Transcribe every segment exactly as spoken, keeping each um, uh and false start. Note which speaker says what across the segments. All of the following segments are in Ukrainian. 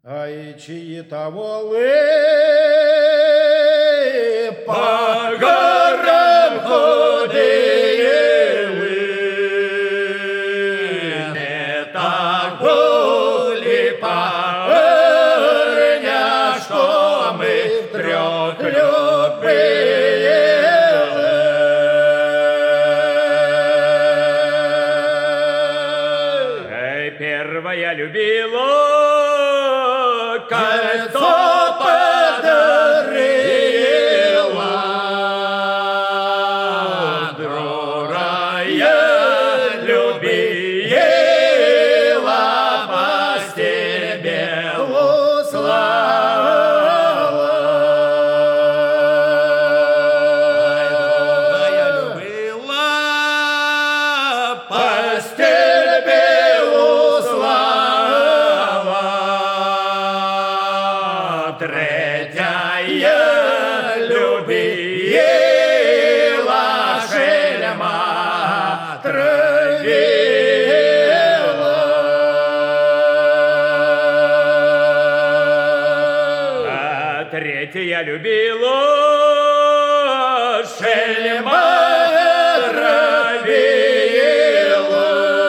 Speaker 1: Ай, чиї та воли по горам ходили, не так були парня, що ми трьох любили. Эй, первая любила, кольцо подарила, другая любила, постель белую слала. Другая любила, постель белую слала. Третья любила, шельма травила. А третья любила, шельма травила.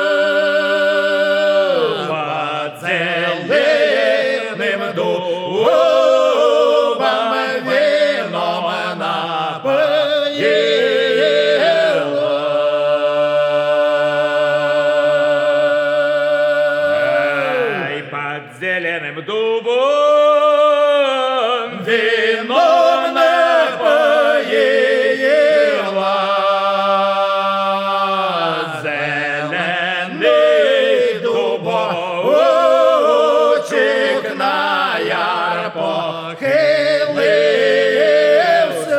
Speaker 1: По целым дубам вином напоила. Ай, под зеленым дубом вином напоила. Зеленый дубочек на яр похилився.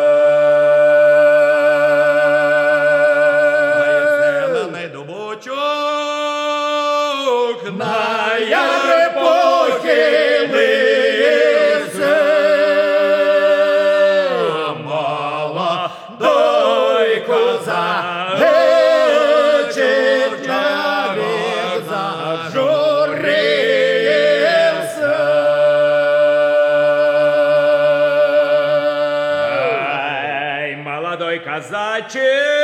Speaker 1: Зелений дубочок на яр похилився. Молодой козачек навік зажурився. Ай, молодой казачек